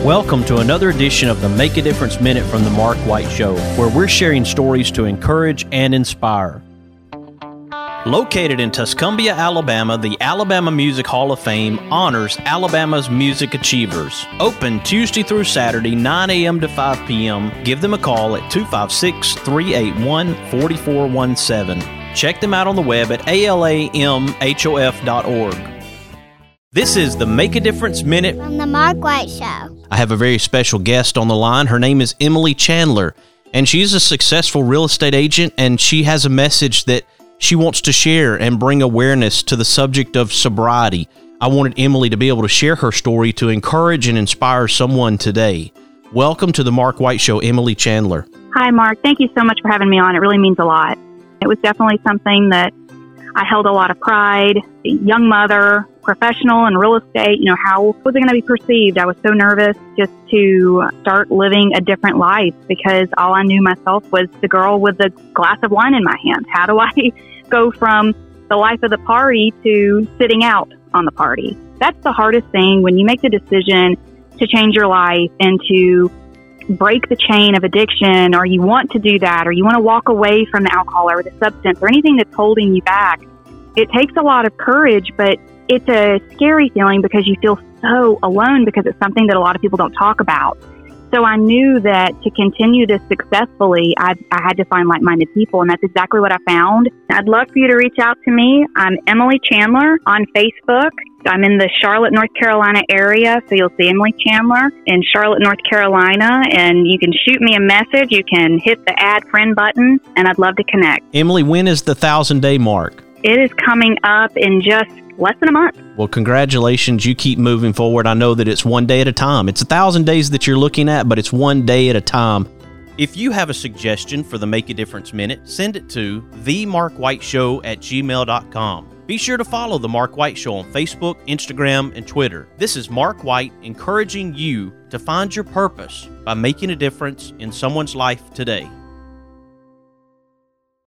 Welcome to another edition of the Make a Difference Minute from the Mark White Show, where we're sharing stories to encourage and inspire. Located in Tuscumbia, Alabama, the Alabama Music Hall of Fame honors Alabama's music achievers. Open Tuesday through Saturday, 9 a.m. to 5 p.m. Give them a call at 256-381-4417. Check them out on the web at alamhof.org. This is the Make a Difference Minute from the Mark White Show. I have a very special guest on the line. Her name is Emily Chandler, and she's a successful real estate agent, and she has a message that she wants to share and bring awareness to the subject of sobriety. I wanted Emily to be able to share her story to encourage and inspire someone today. Welcome to the Mark White Show, Emily Chandler. Hi, Mark. Thank you so much for having me on. It really means a lot. It was definitely something that I held a lot of pride. Young mother, professional in real estate, how was it going to be perceived? I was so nervous just to start living a different life because all I knew myself was the girl with the glass of wine in my hand. How do I go from the life of the party to sitting out on the party? That's the hardest thing when you make the decision to change your life and to break the chain of addiction, or you want to do that, or you want to walk away from the alcohol or the substance or anything that's holding you back. It takes a lot of courage, but it's a scary feeling because you feel so alone because it's something that a lot of people don't talk about. So I knew that to continue this successfully, I had to find like-minded people, and that's exactly what I found. I'd love for you to reach out to me. I'm Emily Chandler on Facebook. I'm in the Charlotte, North Carolina area, so you'll see Emily Chandler in Charlotte, North Carolina, and you can shoot me a message. You can hit the add friend button, and I'd love to connect. Emily, when is the 1,000-day mark? It is coming up in just less than a month. Well, congratulations. You keep moving forward. I know that it's one day at a time. It's 1,000 days that you're looking at, but it's one day at a time. If you have a suggestion for the Make a Difference Minute, send it to themarkwhiteshow@gmail.com. Be sure to follow The Mark White Show on Facebook, Instagram, and Twitter. This is Mark White encouraging you to find your purpose by making a difference in someone's life today.